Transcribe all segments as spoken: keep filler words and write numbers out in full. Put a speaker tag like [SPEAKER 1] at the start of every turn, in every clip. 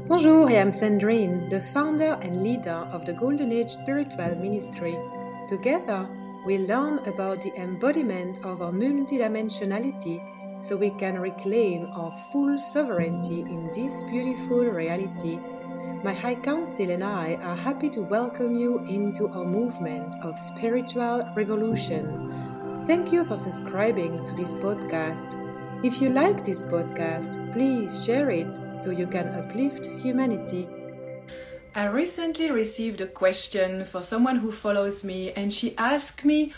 [SPEAKER 1] Bonjour, I am Sandrine, the founder and leader of the Golden Age Spiritual Ministry. Together, we learn about the embodiment of our multidimensionality so we can reclaim our full sovereignty in this beautiful reality. My High Council and I are happy to welcome you into our movement of spiritual revolution. Thank you for subscribing to this podcast. If you like this podcast, please share it so you can uplift humanity. I recently received a question for someone who follows me, and she asked me,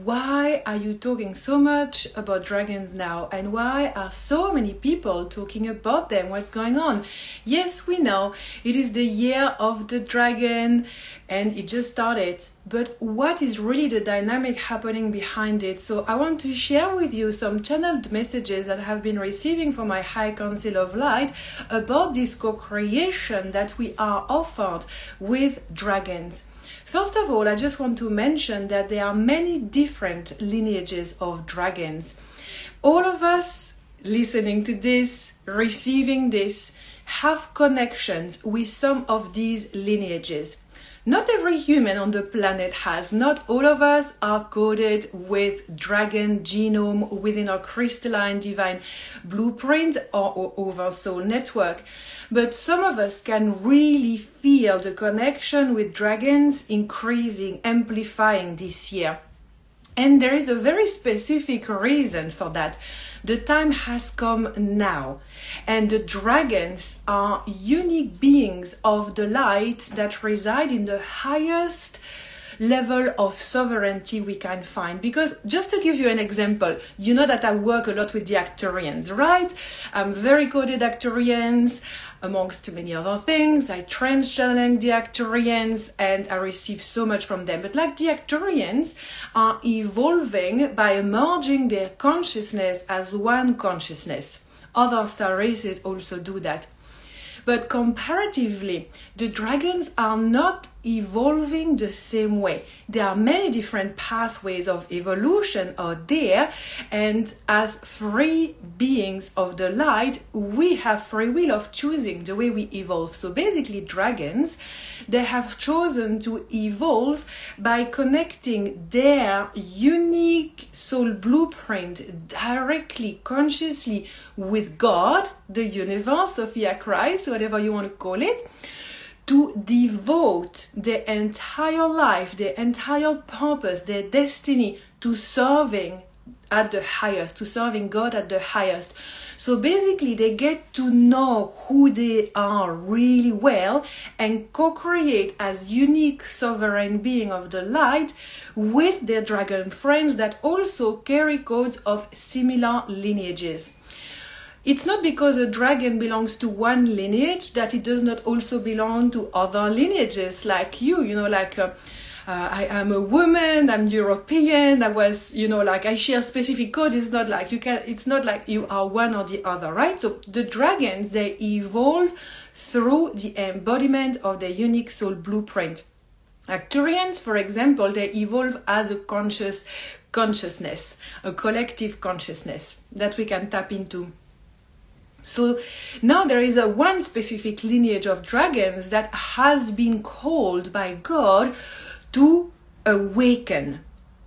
[SPEAKER 1] why are you talking so much about dragons now, and why are so many people talking about them? What's going on? Yes, we know it is the year of the dragon and it just started, but what is really the dynamic happening behind it? So I want to share with you some channeled messages that I have been receiving from my High Council of Light about this co-creation that we are offered with dragons. First of all, I just want to mention that there are many different lineages of dragons. All of us listening to this, receiving this, have connections with some of these lineages. Not every human on the planet has. Not all of us are coded with dragon genome within our crystalline divine blueprint or, or over soul network. But some of us can really feel the connection with dragons increasing, amplifying this year. And there is a very specific reason for that. The time has come now, and the dragons are unique beings of the light that reside in the highest level of sovereignty we can find. Because just to give you an example, you know that I work a lot with the Arcturians, right? I'm very coded Arcturians, amongst many other things. I trans-channeling the Arcturians and I receive so much from them. But like the Arcturians are evolving by merging their consciousness as one consciousness. Other star races also do that. But comparatively, the dragons are not evolving the same way. There are many different pathways of evolution out there, and as free beings of the light, we have free will of choosing the way we evolve. So basically, dragons, they have chosen to evolve by connecting their unique soul blueprint directly, consciously with God, the universe, Sophia Christ, whatever you want to call it, to devote their entire life, their entire purpose, their destiny to serving at the highest, to serving God at the highest. So basically they get to know who they are really well and co-create as unique sovereign being of the light with their dragon friends that also carry codes of similar lineages. It's not because a dragon belongs to one lineage that it does not also belong to other lineages like you, you know, like uh, uh, I am a woman, I'm European, I was, you know, like I share specific codes. It's not like you can, it's not like you are one or the other, right? So the dragons, they evolve through the embodiment of their unique soul blueprint. Arcturians, for example, they evolve as a conscious consciousness, a collective consciousness that we can tap into. So now there is a one specific lineage of dragons that has been called by God to awaken.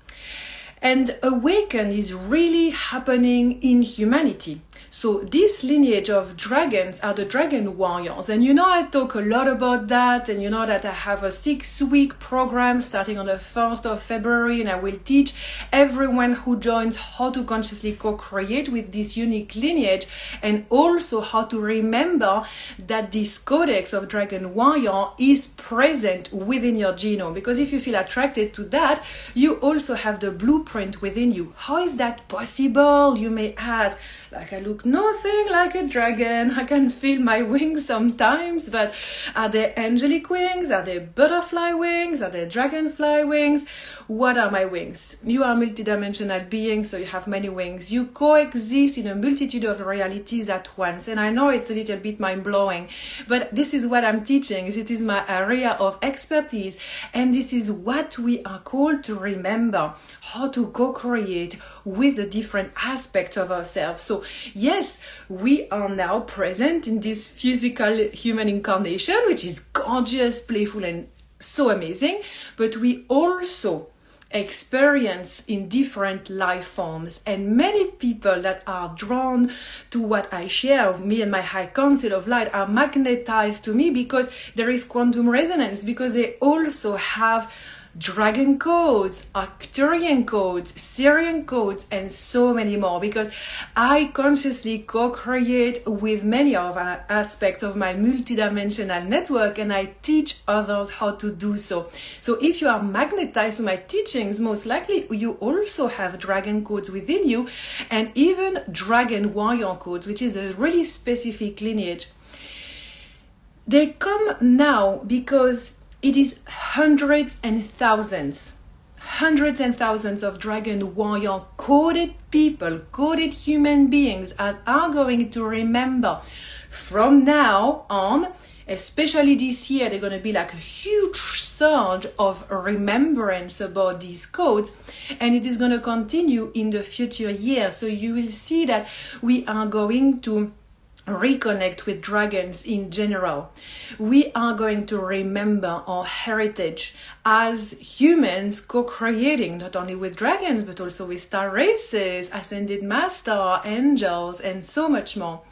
[SPEAKER 1] And awaken is really happening in humanity. So this lineage of dragons are the dragon warriors. And you know I talk a lot about that, and you know that I have a six-week program starting on the first of February, and I will teach everyone who joins how to consciously co-create with this unique lineage, and also how to remember that this codex of dragon warrior is present within your genome. Because if you feel attracted to that, you also have the blueprint within you. How is that possible, you may ask? Like I look nothing like a dragon. I can feel my wings sometimes, but are they angelic wings? Are they butterfly wings? Are they dragonfly wings? What are my wings? You are a multidimensional being, so you have many wings. You coexist in a multitude of realities at once. And I know it's a little bit mind-blowing, but this is what I'm teaching. It is my area of expertise, and this is what we are called to remember, how to co-create with the different aspects of ourselves. So, yes,
[SPEAKER 2] yes, we are now present in this physical human incarnation, which is gorgeous, playful, and so amazing, but we also experience in different life forms, and many people that are drawn to what I share, me and my high council of light, are magnetized to me because there is quantum resonance, because they also have dragon codes, Arcturian codes, Sirian codes, and so many more, because I consciously co-create with many of our aspects of my multidimensional network, and I teach others how to do so. So if you are magnetized to my teachings, most likely you also have dragon codes within you, and even dragon warrior codes, which is a really specific lineage. They come now because it is hundreds and thousands, hundreds and thousands of dragon warrior coded people, coded human beings that are going to remember from now on, especially this year. They're going to be like a huge surge of remembrance about these codes, and it is going to continue in the future years. So you will see that we are going to reconnect with dragons in general. We are going to remember our heritage as humans, co-creating not only with dragons but also with star races, ascended master, angels, and so much more.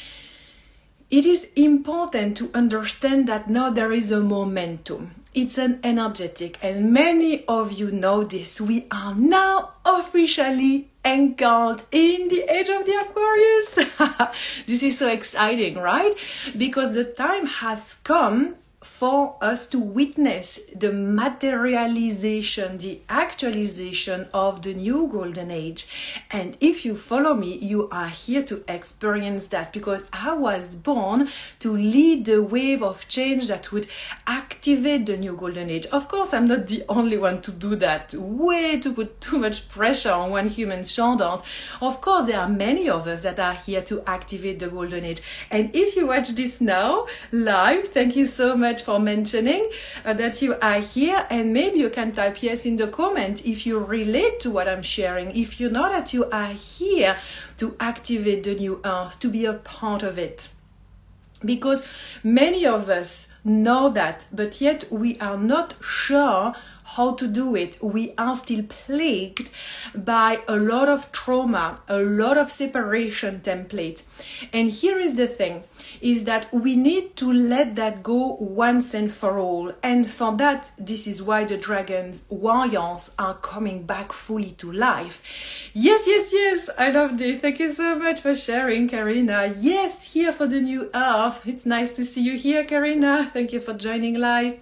[SPEAKER 2] It is important to understand that now there is a momentum. It's an energetic, and many of you know this. We are now officially anchored in the age of the Aquarius. This is so exciting, right? Because the time has come for us to witness the materialization, the actualization of the new golden age. And if you follow me, you are here to experience that, because I was born to lead the wave of change that would activate the new golden age. Of course, I'm not the only one to do that. Way to put too much pressure on one human's shoulders. Of course, there are many of us that are here to activate the golden age. And if you watch this now live, thank you so much for mentioning uh, that you are here, and maybe you can type yes in the comment if you relate to what I'm sharing, if you know that you are here to activate the new earth, to be a part of it. Because many of us know that, but yet we are not sure how to do it. We are still plagued by a lot of trauma, a lot of separation templates. And here is the thing, is that we need to let that go once and for all. And for that, this is why the dragons warriors are coming back fully to life. Yes, yes, yes, I love this. Thank you so much for sharing, Karina. Yes, here for the new earth. It's nice to see you here, Karina. Thank you for joining live.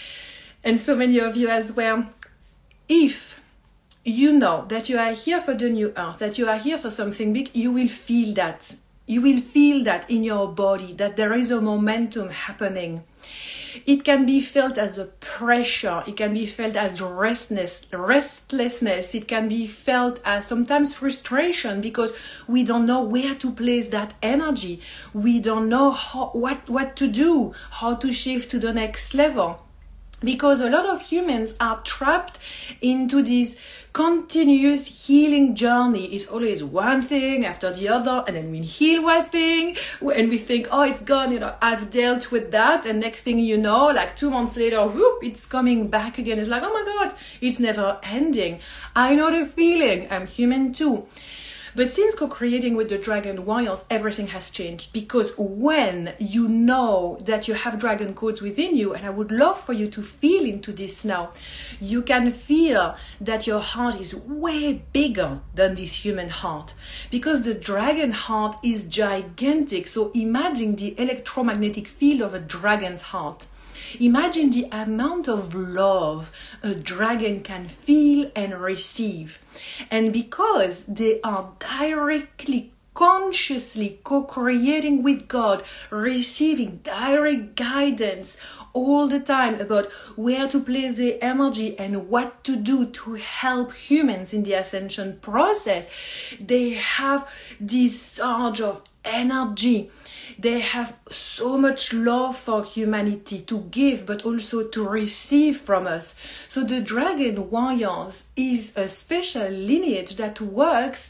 [SPEAKER 2] And so many of you as well. If you know that you are here for the new earth, that you are here for something big, you will feel that. You will feel that in your body, that there is a momentum happening. It can be felt as a pressure. It can be felt as restlessness, restlessness. It can be felt as sometimes frustration, because we don't know where to place that energy. We don't know how, what, what to do, how to shift to the next level. Because a lot of humans are trapped into this continuous healing journey. It's always one thing after the other, and then we heal one thing, and we think, oh, it's gone, you know, I've dealt with that, and next thing you know, like two months later, whoop, it's coming back again. It's like, oh my God, it's never ending. I know the feeling. I'm human too. But since co-creating with the dragon warriors, everything has changed, because when you know that you have dragon codes within you, and I would love for you to feel into this now, you can feel that your heart is way bigger than this human heart, because the dragon heart is gigantic. So imagine the electromagnetic field of a dragon's heart. Imagine the amount of love a dragon can feel and receive. And because they are directly, consciously co-creating with God, receiving direct guidance all the time about where to place their energy and what to do to help humans in the ascension process, they have this surge of energy. They have so much love for humanity to give, but also to receive from us. So the Dragon Warriors is a special lineage that works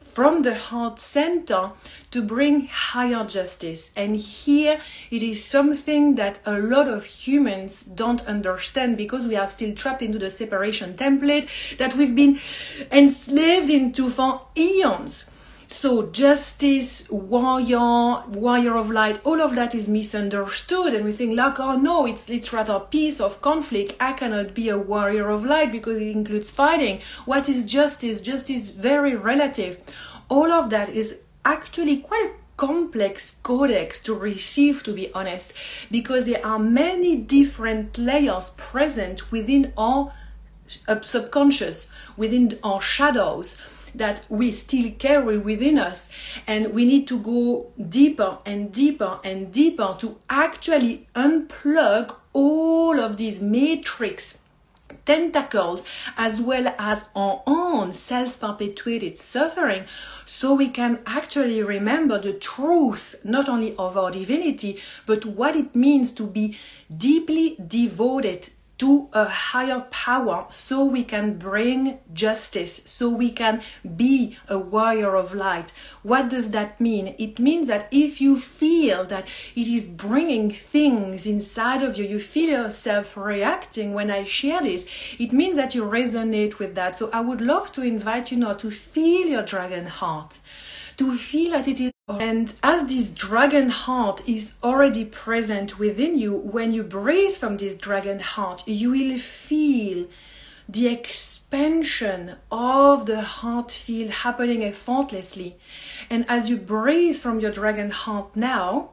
[SPEAKER 2] from the heart center to bring higher justice. And here it is something that a lot of humans don't understand, because we are still trapped into the separation template that we've been enslaved into for eons. So justice, warrior, warrior of light, all of that is misunderstood, and we think like, oh no, it's it's rather peace of conflict. I cannot be a warrior of light because it includes fighting. What is justice? Justice is very relative. All of that is actually quite a complex codex to receive, to be honest, because there are many different layers present within our subconscious, within our shadows, that we still carry within us, and we need to go deeper and deeper and deeper to actually unplug all of these matrix tentacles, as well as our own self-perpetuated suffering, so we can actually remember the truth, not only of our divinity, but what it means to be deeply devoted to a higher power, so we can bring justice, so we can be a warrior of light. What does that mean? It means that if you feel that it is bringing things inside of you, you feel yourself reacting when I share this, it means that you resonate with that. So I would love to invite you now to feel your dragon heart, to feel that it is. And as this dragon heart is already present within you, when you breathe from this dragon heart, you will feel the expansion of the heart field happening effortlessly. And as you breathe from your dragon heart now,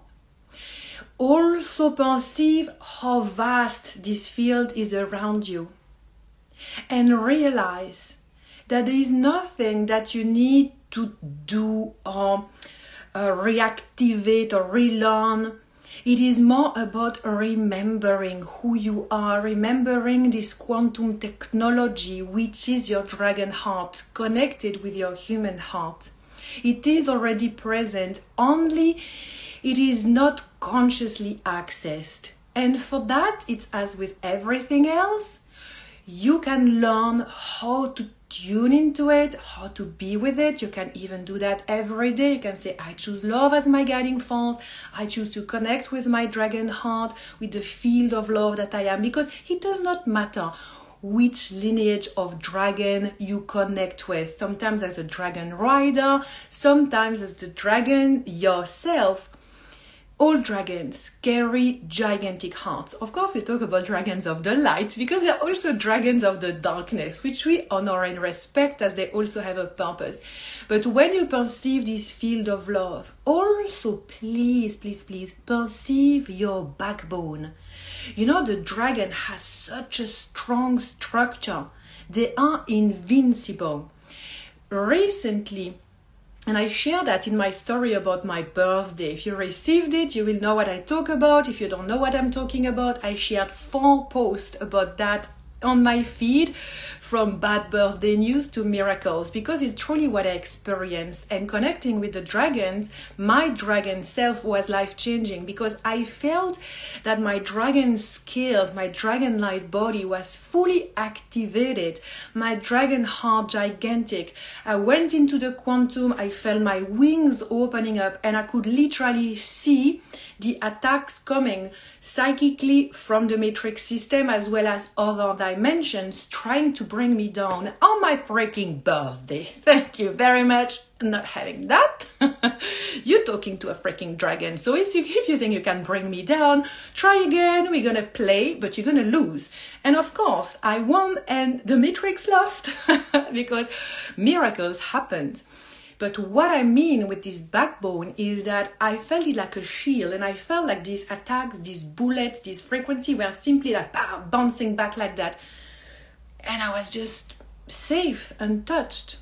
[SPEAKER 2] also perceive how vast this field is around you. And realize that there is nothing that you need to do or Uh, reactivate or relearn. It is more about remembering who you are, remembering this quantum technology, which is your dragon heart, connected with your human heart. It is already present, only it is not consciously accessed. And for that, it's as with everything else, you can learn how to tune into it, how to be with it. You can even do that every day. You can say, I choose love as my guiding force. I choose to connect with my dragon heart, with the field of love that I am, because it does not matter which lineage of dragon you connect with. Sometimes as a dragon rider, sometimes as the dragon yourself. All dragons carry gigantic hearts. Of course, we talk about dragons of the light because they're also dragons of the darkness, which we honor and respect as they also have a purpose. But when you perceive this field of love, also please, please, please perceive your backbone. You know, the dragon has such a strong structure. They are invincible. Recently, and I share that in my story about my birthday. If you received it, you will know what I talk about. If you don't know what I'm talking about, I shared four posts about that on my feed, from bad birthday news to miracles, because it's truly what I experienced. And connecting with the dragons, my dragon self was life-changing, because I felt that my dragon skills, my dragon light body was fully activated, my dragon heart gigantic. I went into the quantum, I felt my wings opening up, and I could literally see the attacks coming psychically from the matrix system as well as other dimensions trying to bring me down on my freaking birthday. Thank you very much. Not having that. You're talking to a freaking dragon. So if you, if you think you can bring me down, try again. We're gonna play, but you're gonna lose. And of course, I won and the matrix lost because miracles happened. But what I mean with this backbone is that I felt it like a shield, and I felt like these attacks, these bullets, this frequency were simply like bam, bouncing back like that. And I was just safe, untouched.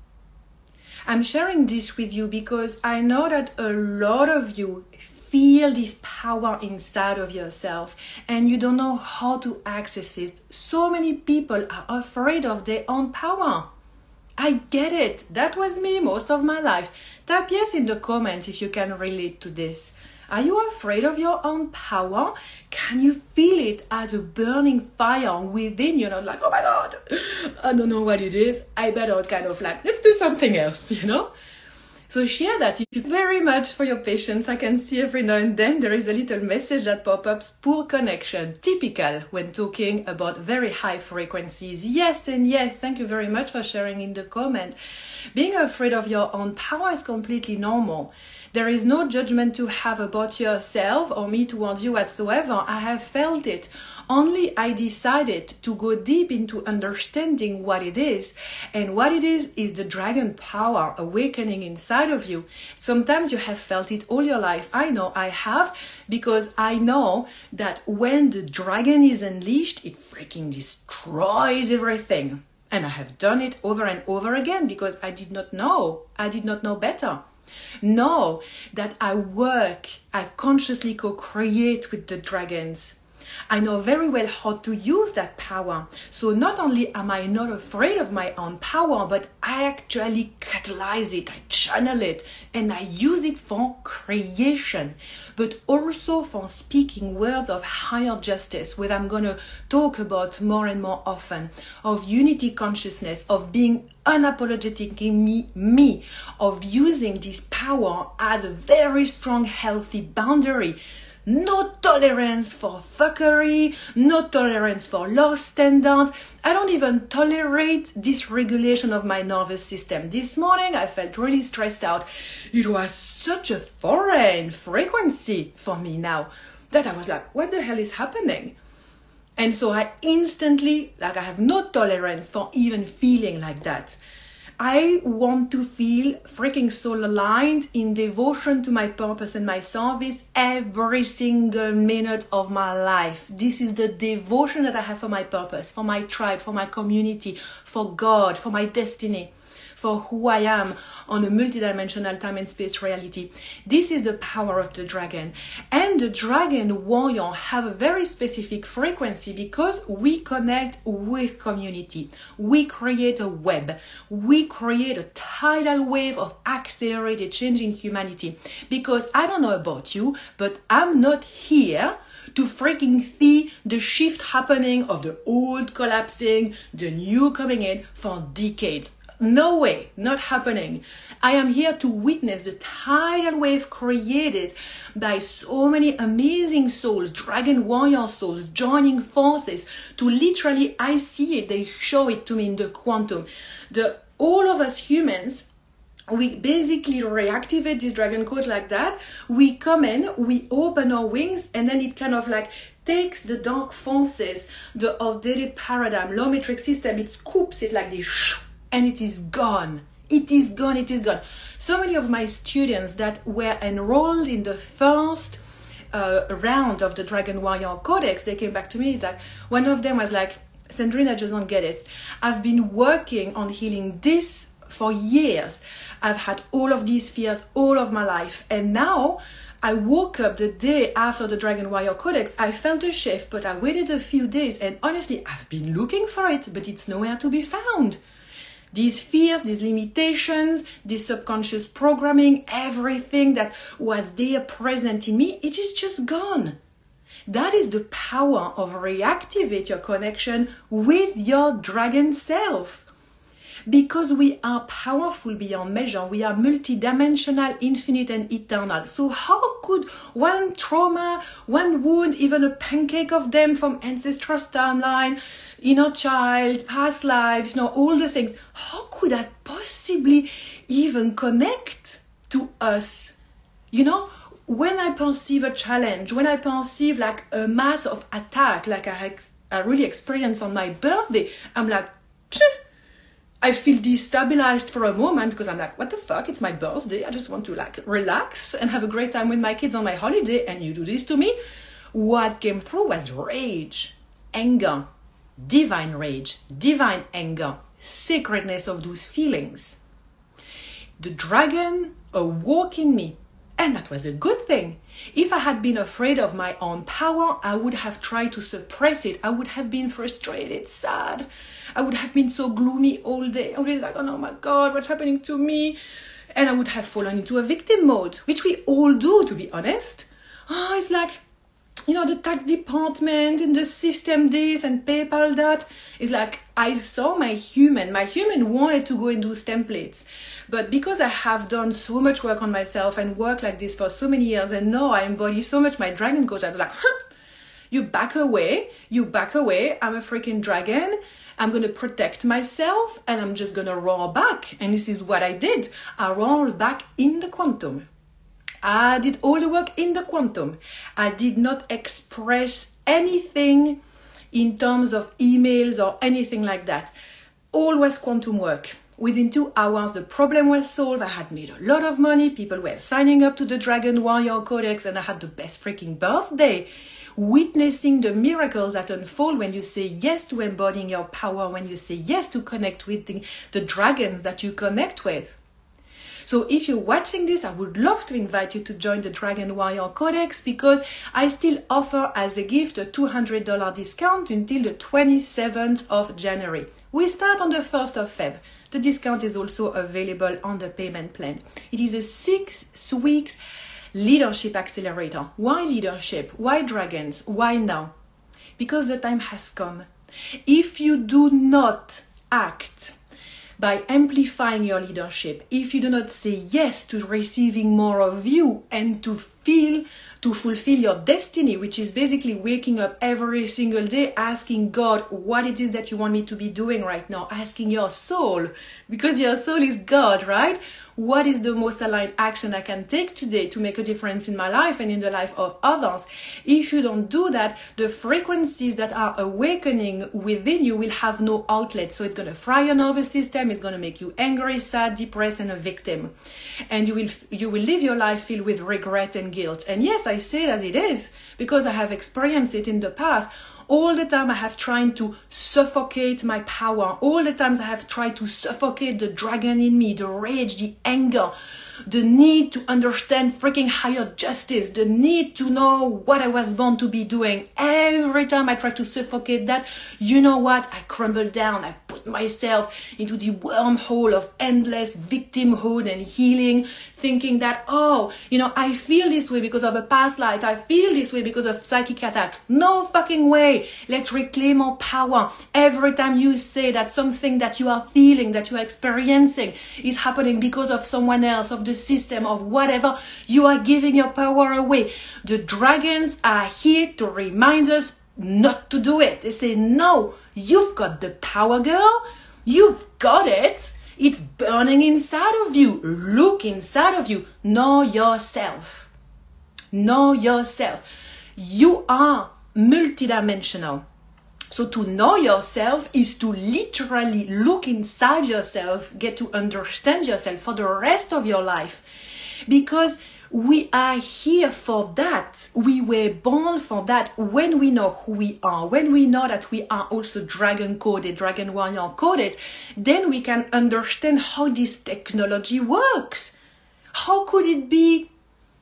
[SPEAKER 2] I'm sharing this with you because I know that a lot of you feel this power inside of yourself and you don't know how to access it. So many people are afraid of their own power. I get it. That was me most of my life. Type yes in the comments if you can relate to this. Are you afraid of your own power? Can you feel it as a burning fire within you? Not like, oh my God, I don't know what it is. I better kind of like, let's do something else, you know? So share that. Thank you very much for your patience. I can see every now and then there is a little message that pops up. Poor connection. Typical when talking about very high frequencies. Yes and yes. Thank you very much for sharing in the comment. Being afraid of your own power is completely normal. There is no judgment to have about yourself or me towards you whatsoever. I have felt it. Only I decided to go deep into understanding what it is. And what it is, is the dragon power awakening inside of you. Sometimes you have felt it all your life. I know I have, because I know that when the dragon is unleashed, it freaking destroys everything. And I have done it over and over again because I did not know. I did not know better. Know that I work, I consciously co-create with the dragons. I know very well how to use that power. So not only am I not afraid of my own power, but I actually catalyze it, I channel it, and I use it for creation, but also for speaking words of higher justice, where I'm going to talk about more and more often, of unity consciousness, of being unapologetically me, me, of using this power as a very strong, healthy boundary. No tolerance for fuckery, no tolerance for low standards. I don't even tolerate dysregulation of my nervous system. This morning I felt really stressed out. It was such a foreign frequency for me now that I was like, what the hell is happening? And so I instantly, like I have no tolerance for even feeling like that. I want to feel freaking soul aligned in devotion to my purpose and my service every single minute of my life. This is the devotion that I have for my purpose, for my tribe, for my community, for God, for my destiny, for who I am on a multidimensional time and space reality. This is the power of the dragon. And the dragon warrior have a very specific frequency because we connect with community. We create a web. We create a tidal wave of accelerated change in humanity. Because I don't know about you, but I'm not here to freaking see the shift happening of the old collapsing, the new coming in for decades. No way, not happening. I am here to witness the tidal wave created by so many amazing souls, dragon warrior souls, joining forces to literally, I see it, they show it to me in the quantum. The all of us humans, we basically reactivate this dragon code like that. We come in, we open our wings, and then it kind of like takes the dark forces, the outdated paradigm, low metric system, it scoops it like this, and it is gone. It is gone, it is gone. So many of my students that were enrolled in the first uh, round of the Dragon Warrior Codex, they came back to me, like, one of them was like, Sandrine, I just don't get it. I've been working on healing this for years. I've had all of these fears all of my life. And now I woke up the day after the Dragon Warrior Codex. I felt a shift, but I waited a few days. And honestly, I've been looking for it, but it's nowhere to be found. These fears, these limitations, this subconscious programming, everything that was there present in me, it is just gone. That is the power of reactivate your connection with your dragon self. Because we are powerful beyond measure, we are multidimensional, infinite and eternal. So how could one trauma, one wound, even a pancake of them from ancestral timeline, inner child, past lives, you know, all the things, how could that possibly even connect to us? You know, when I perceive a challenge, when I perceive like a mass of attack, like I, I really experienced on my birthday, I'm like, Psh! I feel destabilized for a moment because I'm like, what the fuck? It's my birthday. I just want to like relax and have a great time with my kids on my holiday. And you do this to me? What came through was rage, anger, divine rage, divine anger, sacredness of those feelings. The dragon awoke in me. And that was a good thing. If I had been afraid of my own power, I would have tried to suppress it. I would have been frustrated, sad. I would have been so gloomy all day. I would be like, oh no, my God, what's happening to me? And I would have fallen into a victim mode, which we all do, to be honest. Oh, it's like, you know, the tax department and the system this and PayPal that. It's like I saw my human. My human wanted to go and do templates. But because I have done so much work on myself and worked like this for so many years, and now I embody so much my dragon coach, I was like, huh, you back away, you back away. I'm a freaking dragon. I'm going to protect myself and I'm just going to roar back. And this is what I did. I roared back in the quantum. I did all the work in the quantum. I did not express anything in terms of emails or anything like that. All was quantum work. Within two hours, the problem was solved. I had made a lot of money. People were signing up to the Dragon Warrior Codex and I had the best freaking birthday. Witnessing the miracles that unfold when you say yes to embodying your power, when you say yes to connect with the, the dragons that you connect with. So if you're watching this, I would love to invite you to join the Dragon Warrior Codex because I still offer as a gift a two hundred dollars discount until the twenty-seventh of January. We start on the first of February. The discount is also available on the payment plan. It is a six weeks leadership accelerator. Why leadership? Why dragons? Why now? Because the time has come. If you do not act by amplifying your leadership, if you do not say yes to receiving more of you and to feel, to fulfill your destiny, which is basically waking up every single day, asking God what it is that you want me to be doing right now, asking your soul, because your soul is God, right? What is the most aligned action I can take today to make a difference in my life and in the life of others? If you don't do that, the frequencies that are awakening within you will have no outlet. So it's going to fry your nervous system. It's going to make you angry, sad, depressed, and a victim. And you will you will live your life filled with regret and guilt. And yes, I say that it is because I have experienced it in the past. All the time I have tried to suffocate my power. All the times I have tried to suffocate the dragon in me, the rage, the anger, the need to understand freaking higher justice, the need to know what I was born to be doing. Every time I try to suffocate that, you know what? I crumble down. I put myself into the wormhole of endless victimhood and healing, thinking that, oh, you know, I feel this way because of a past life. I feel this way because of psychic attack. No fucking way. Let's reclaim our power. Every time you say that something that you are feeling, that you are experiencing is happening because of someone else, of the system, of whatever, you are giving your power away. The dragons are here to remind us not to do it. They say, no, you've got the power, girl. You've got it. It's burning inside of you. Look inside of you. Know yourself. Know yourself. You are multidimensional. So to know yourself is to literally look inside yourself, get to understand yourself for the rest of your life. Because we are here for that. We were born for that. When we know who we are, when we know that we are also dragon coded, dragon warrior coded, then we can understand how this technology works. How could it be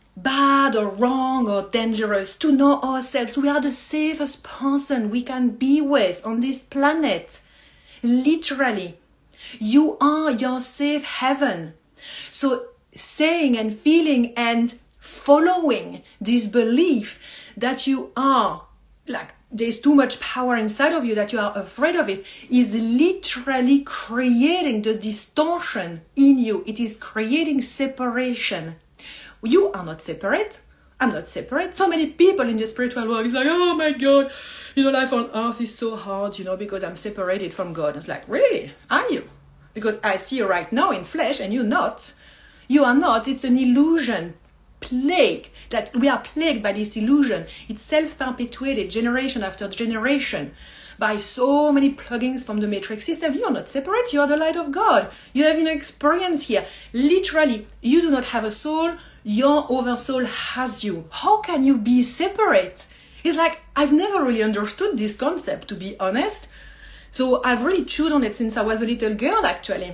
[SPEAKER 2] bad or wrong or dangerous to know ourselves? We are the safest person we can be with on this planet. Literally, you are your safe haven. So saying and feeling and following this belief that you are, like, there's too much power inside of you, that you are afraid of it, is literally creating the distortion in you. It is creating separation. You are not separate. I'm not separate. So many people in the spiritual world is like, oh my God, you know, life on earth is so hard, you know, because I'm separated from God. It's like, really? Are you? Because I see you right now in flesh and you're not. You are not. It's an illusion. Plagued. That we are plagued by this illusion. It's self-perpetuated generation after generation by so many plugins from the matrix system. You are not separate. You are the light of God. You have an experience here. Literally, you do not have a soul. Your oversoul has you. How can you be separate? It's like, I've never really understood this concept, to be honest. So I've really chewed on it since I was a little girl, actually.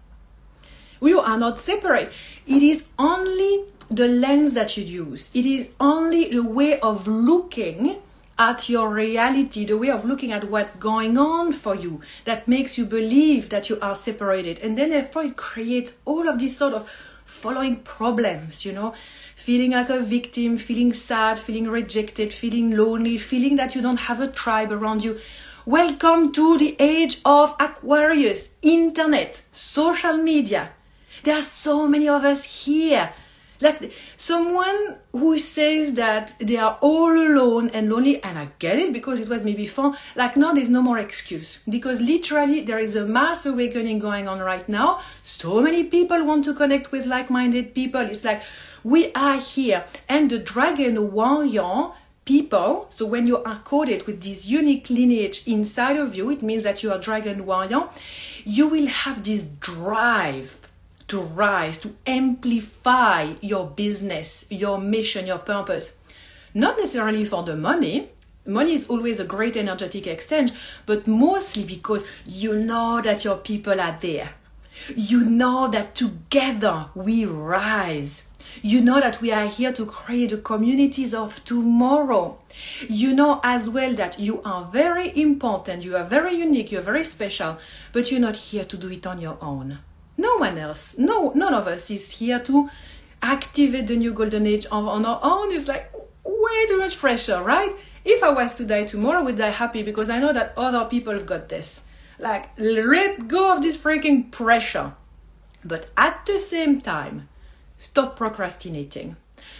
[SPEAKER 2] You are not separate. It is only the lens that you use. It is only the way of looking at your reality, the way of looking at what's going on for you that makes you believe that you are separated. And then therefore it creates all of this sort of following problems, you know, feeling like a victim, feeling sad, feeling rejected, feeling lonely, feeling that you don't have a tribe around you. Welcome to the age of Aquarius, internet, social media. There are so many of us here. Like someone who says that they are all alone and lonely, and I get it because it was me before, like now there's no more excuse. Because literally there is a mass awakening going on right now. So many people want to connect with like-minded people. It's like we are here. And the dragon warrior people, so when you are coded with this unique lineage inside of you, it means that you are dragon warrior, you will have this drive to rise, to amplify your business, your mission, your purpose. Not necessarily for the money. Money is always a great energetic exchange, but mostly because you know that your people are there. You know that together we rise. You know that we are here to create the communities of tomorrow. You know as well that you are very important, you are very unique, you are very special, but you're not here to do it on your own. No one else, no, none of us is here to activate the new golden age on, on our own. It's like way too much pressure, right? If I was to die tomorrow, I would die happy because I know that other people have got this. Like, let go of this freaking pressure. But at the same time, stop procrastinating.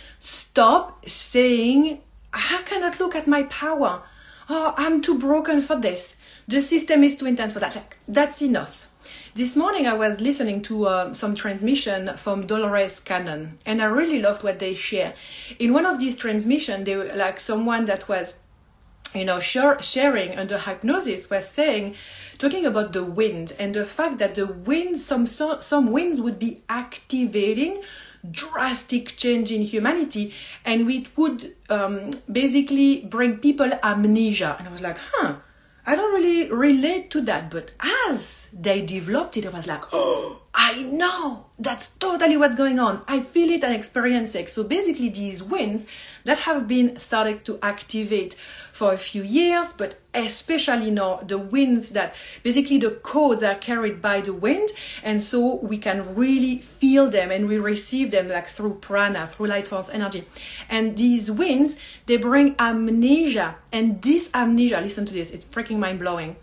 [SPEAKER 2] Stop saying, I cannot look at my power. Oh, I'm too broken for this. The system is too intense for that. Like, that's enough. This morning I was listening to uh, some transmission from Dolores Cannon, and I really loved what they share. In one of these transmissions, they were like someone that was, you know, share, sharing under hypnosis was saying, talking about the wind and the fact that the wind, some so, some winds would be activating drastic change in humanity, and it would um, basically bring people amnesia. And I was like, huh. I don't really relate to that, but as they developed it, I was like, oh, I know, that's totally what's going on. I feel it and experience it. So basically these winds that have been started to activate for a few years, but especially now the winds that basically the codes are carried by the wind, and so we can really feel them and we receive them like through prana, through light force energy. And these winds, they bring amnesia, and this amnesia, listen to this, it's freaking mind-blowing.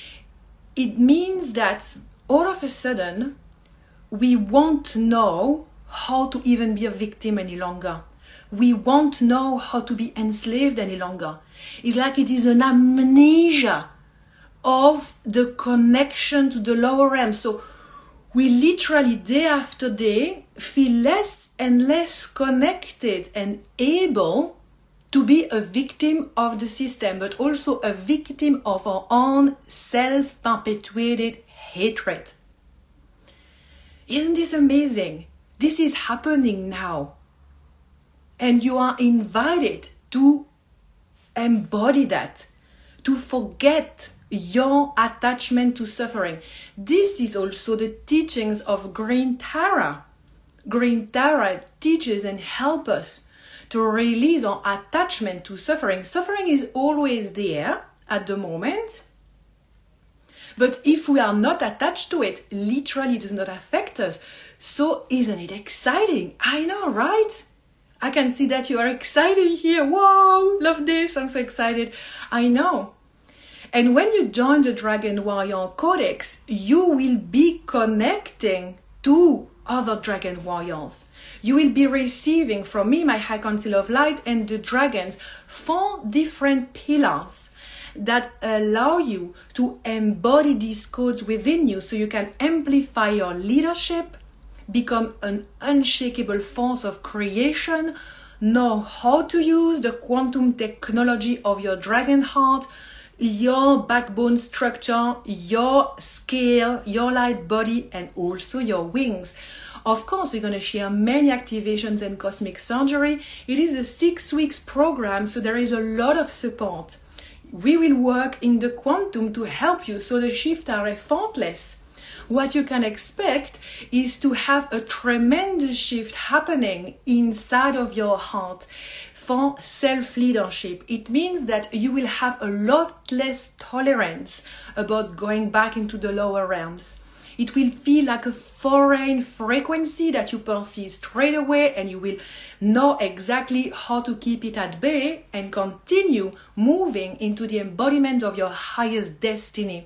[SPEAKER 2] It means that all of a sudden we won't know how to even be a victim any longer. We won't know how to be enslaved any longer. It's like it is an amnesia of the connection to the lower realm. So we literally day after day feel less and less connected and able to be a victim of the system, but also a victim of our own self-perpetuated hatred. Isn't this amazing? This is happening now. And you are invited to embody that, to forget your attachment to suffering. This is also the teachings of Green Tara. Green Tara teaches and helps us to release our attachment to suffering. Suffering is always there at the moment. But if we are not attached to it, literally it does not affect us. So isn't it exciting? I know, right? I can see that you are excited here. Wow, love this. I'm so excited. I know. And when you join the Dragon Warrior Codex, you will be connecting to other Dragon Warriors. You will be receiving from me, my High Council of Light, and the dragons, four different pillars that allow you to embody these codes within you so you can amplify your leadership, become an unshakable force of creation, know how to use the quantum technology of your dragon heart, your backbone structure, your scale, your light body, and also your wings. Of course, we're going to share many activations and cosmic surgery. It is a six weeks program, so there is a lot of support. We will work in the quantum to help you, so the shifts are effortless. What you can expect is to have a tremendous shift happening inside of your heart for self-leadership. It means that you will have a lot less tolerance about going back into the lower realms. It will feel like a foreign frequency that you perceive straight away, and you will know exactly how to keep it at bay and continue moving into the embodiment of your highest destiny.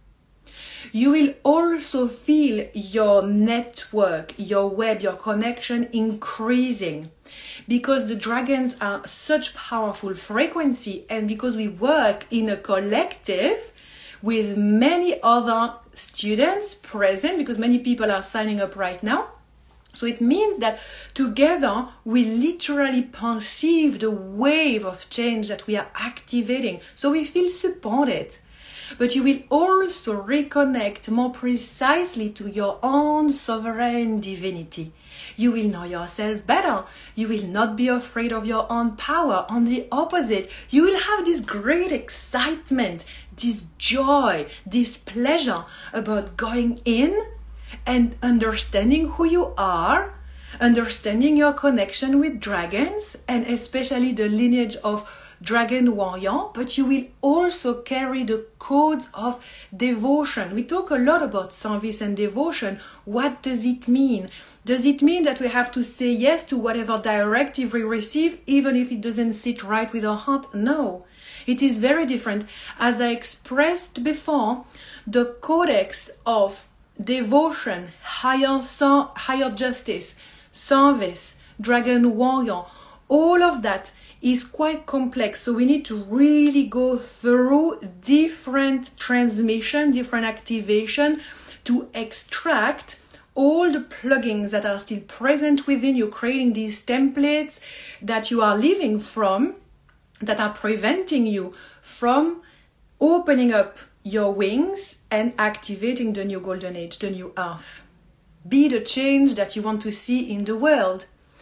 [SPEAKER 2] You will also feel your network, your web, your connection increasing, because the dragons are such powerful frequency, and because we work in a collective with many other students present, because many people are signing up right now. So it means that together we literally perceive the wave of change that we are activating. So we feel supported. But you will also reconnect more precisely to your own sovereign divinity. You will know yourself better. You will not be afraid of your own power. On the opposite, you will have this great excitement, this joy, this pleasure about going in and understanding who you are, understanding your connection with dragons, and especially the lineage of dragon warrior. But you will also carry the codes of devotion. We talk a lot about service and devotion. What does it mean? Does it mean that we have to say yes to whatever directive we receive, even if it doesn't sit right with our heart? No. It is very different. As I expressed before, the codex of devotion, higher, so, higher justice, service, dragon warrior, all of that is quite complex. So we need to really go through different transmission, different activation to extract all the plugins that are still present within you, creating these templates that you are living from, that are preventing you from opening up your wings and activating the new golden age, the new earth. Be the change that you want to see in the world.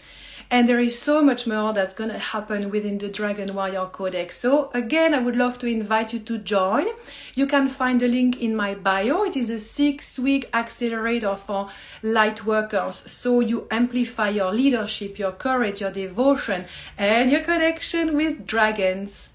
[SPEAKER 2] And there is so much more that's going to happen within the Dragon Warrior Codex. So again, I would love to invite you to join. You can find the link in my bio. It is a six-week accelerator for light workers. So you amplify your leadership, your courage, your devotion, and your connection with dragons.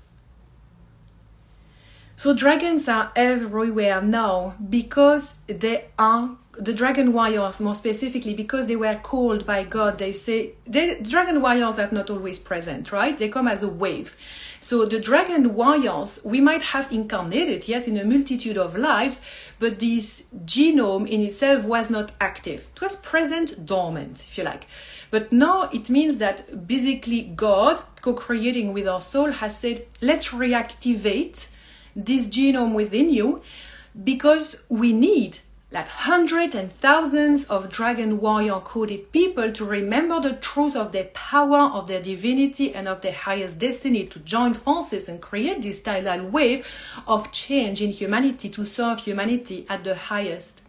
[SPEAKER 2] So dragons are everywhere now because they are the dragon warriors, more specifically, because they were called by God. They say they, dragon warriors are not always present, right? They come as a wave. So the dragon warriors, we might have incarnated, yes, in a multitude of lives, but this genome in itself was not active. It was present, dormant, if you like. But now it means that basically God, co-creating with our soul, has said, let's reactivate this genome within you, because we need like hundreds and thousands of dragon warrior coded people to remember the truth of their power, of their divinity, and of their highest destiny, to join forces and create this tidal wave of change in humanity, to serve humanity at the highest.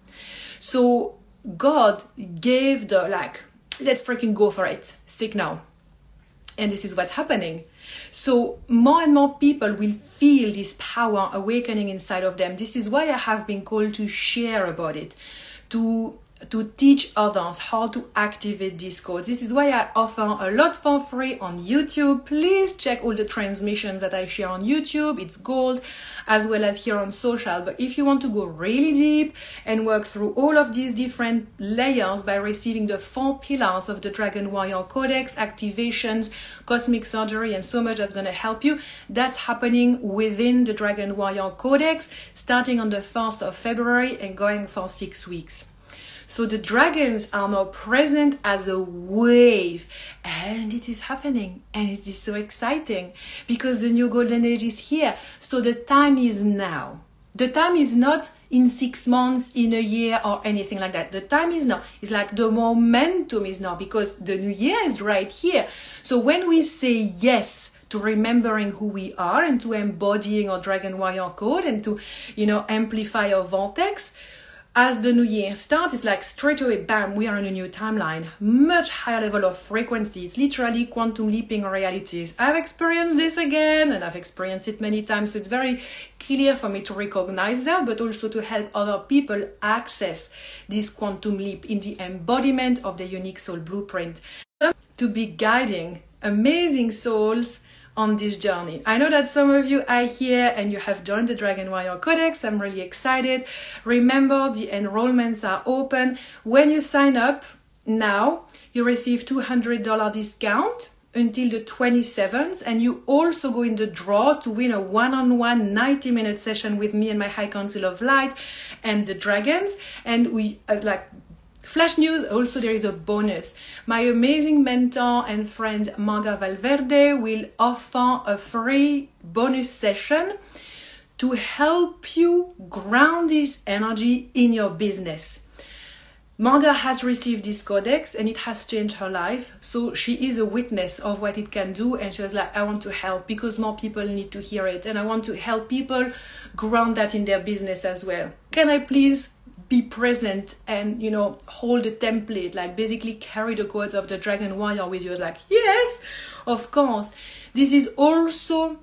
[SPEAKER 2] So God gave the like, let's freaking go for it, stick now. And this is what's happening. So more and more people will feel this power awakening inside of them. This is why I have been called to share about it, to to teach others how to activate these codes. This is why I offer a lot for free on YouTube. Please check all the transmissions that I share on YouTube. It's gold, as well as here on social. But if you want to go really deep and work through all of these different layers by receiving the four pillars of the Dragon Warrior Codex, activations, cosmic surgery, and so much that's going to help you, that's happening within the Dragon Warrior Codex, starting on the first of February and going for six weeks. So the dragons are now present as a wave, and it is happening, and it is so exciting because the new golden age is here. So the time is now. The time is not in six months, in a year, or anything like that. The time is now. It's like the momentum is now, because the new year is right here. So when we say yes to remembering who we are and to embodying our Dragon Warrior Code and to, you know, amplify our vortex, as the new year starts, it's like straight away, bam, we are in a new timeline, much higher level of frequency. It's literally quantum leaping realities. I've experienced this again, and I've experienced it many times, so it's very clear for me to recognize that, but also to help other people access this quantum leap in the embodiment of the unique soul blueprint. To be guiding amazing souls on this journey. I know that some of you are here and you have joined the Dragon Warrior Codex. I'm really excited. Remember, the enrollments are open. When you sign up now, you receive two hundred dollars discount until the twenty-seventh, and you also go in the draw to win a one-on-one ninety minute session with me and my High Council of Light and the Dragons. And we uh, like flash news, also there is a bonus. My amazing mentor and friend Marga Valverde will offer a free bonus session to help you ground this energy in your business. Marga has received this codex and it has changed her life. So she is a witness of what it can do. And she was like, I want to help because more people need to hear it. And I want to help people ground that in their business as well. Can I please be present and, you know, hold the template, like basically carry the codes of the Dragon Warrior with you? I was like, yes, of course. This is also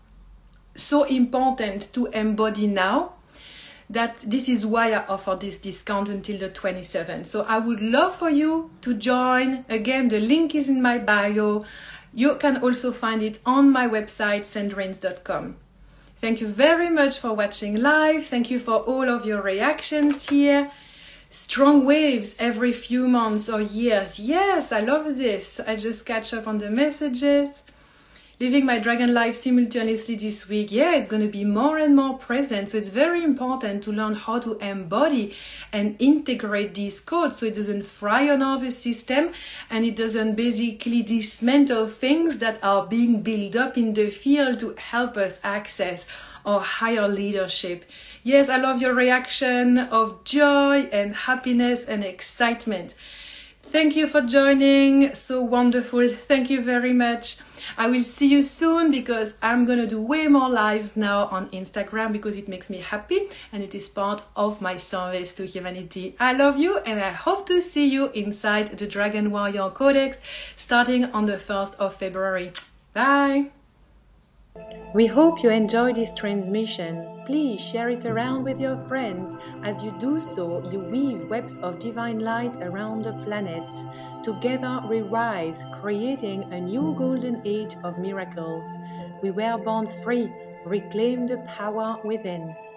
[SPEAKER 2] so important to embody now, that this is why I offer this discount until the twenty-seventh. So I would love for you to join. Again, the link is in my bio. You can also find it on my website, sandrines dot com. Thank you very much for watching live. Thank you for all of your reactions here. Strong waves every few months or years. Yes, I love this. I just catch up on the messages. Living my dragon life simultaneously this week. Yeah, it's going to be more and more present. So it's very important to learn how to embody and integrate these codes so it doesn't fry our nervous system and it doesn't basically dismantle things that are being built up in the field to help us access our higher leadership. Yes, I love your reaction of joy and happiness and excitement. Thank you for joining. So wonderful. Thank you very much. I will see you soon because I'm going to do way more lives now on Instagram because it makes me happy and it is part of my service to humanity. I love you and I hope to see you inside the Dragon Warrior Codex starting on the first of February. Bye.
[SPEAKER 1] We hope you enjoy this transmission. Please share it around with your friends. As you do so, you weave webs of divine light around the planet. Together we rise, creating a new golden age of miracles. We were born free. Reclaim the power within.